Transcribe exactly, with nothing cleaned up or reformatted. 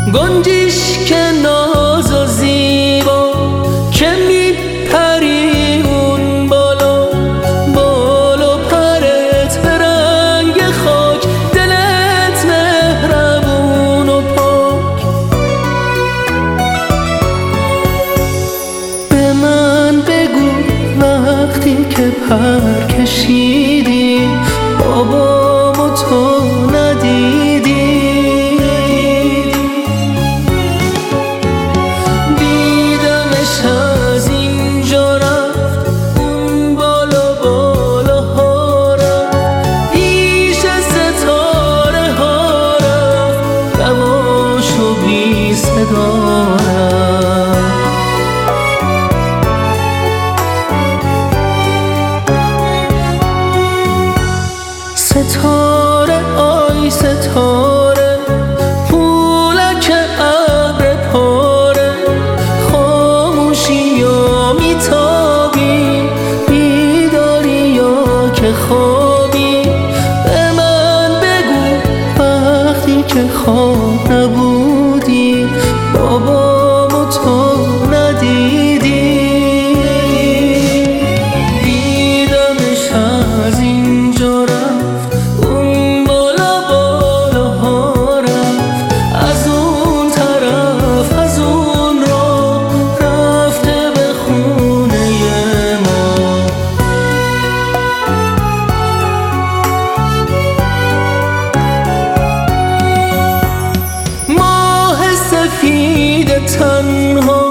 گنجیش که ناز و زیبا که میپری اون بالا، بالا پرت به رنگ خاک، دلت مهربون و پاک. به من بگو وقتی که پر کشیدی بابامو تو ندیدی، دیدمش از اینجا رفت اون بالا بالا ها رفت، پیش ستاره ها رفت، یواش و بی صدا رفت. ستاره آی ستاره پولک ابر پاره، خاموشی یا میتابی، بیداری یا که خوابی. به من بگو وقتی که خواب نبودی بابامو تو ندیدی، دیدمش از اینجا رفت اون بالا بالا ها رفت، از اون طرف از اون راه رفته به خونه ما. ماه سفید تنها